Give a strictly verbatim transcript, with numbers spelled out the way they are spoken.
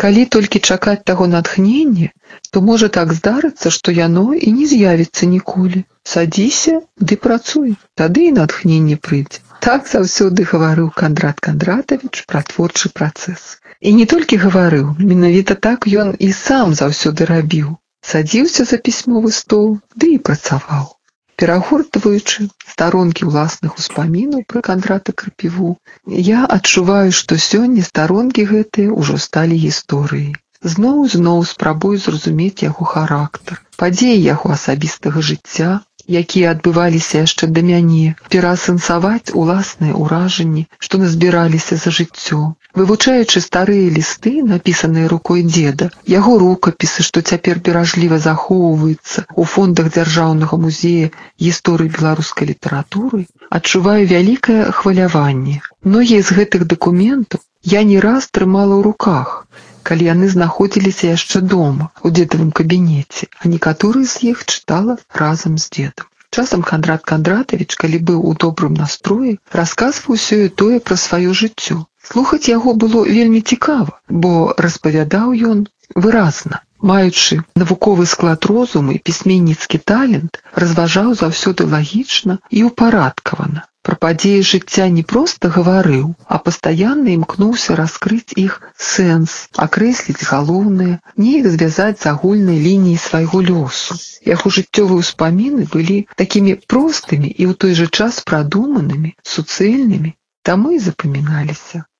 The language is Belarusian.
Калі толькі чакаць таго натхнення, то можа так здарыцца, што яно і не з'явіцца ніколі. Садзіся ды працуй, тады і натхненне прыйдзе. Так заўсёды гаварыў Кандрат Кандратавіч пра творчы працэс. І не толькі гаварыў, менавіта так ён і сам заўсёды рабіў. Садзіўся за пісьмовы стол, ды і працаваў. Перагортваючы старонкі ўласных успамінаў пра Кандрата Крапіву, я адчуваю, што сёння старонкі гэтыя ўжо сталі гісторыяй. Зноў і зноў спрабую зразумець яго характар, падзеі яго асабістага жыцця, якія адбываліся яшчэ да мяне, пераасэнсаваць уласныя ўражанні, што назбіраліся за жыццё. Вывучаючы старыя лісты, напісаныя рукой дзеда, яго рукапісы, што цяпер беражліва захоўваюцца ў фондах Дзяржаўнага музея гісторыі беларускай літаратуры, адчуваю вялікае хваляванне. Многія з гэтых дакументаў я не раз трымала ў руках, калі яны знаходзіліся яшчэ дома, у дзедавым кабінеце, а некаторыя з іх чытала разам з дзедам. Часам Кандрат Кандратавіч, калі быў у добрым настроі, расказваў усё і тое пра сваё жыццё. Слухаць яго было вельмі цікава, бо распавядаў ён выразна. Маючы навуковы склад розуму і пісьменніцкі талент, разважаў заўсёды лагічна і ўпарадкавана. Пра падзеі жыцця не проста гаварыў, а пастаянна імкнуўся раскрыць іх сэнс, акрэсліць галоўнае, неяк звязаць з агульнай лініяй свайго лёсу. Яго жыццёвыя ўспаміны былі такімі простымі і ў той жа час прадуманымі, суцэльнымі, таму і запаміналіся.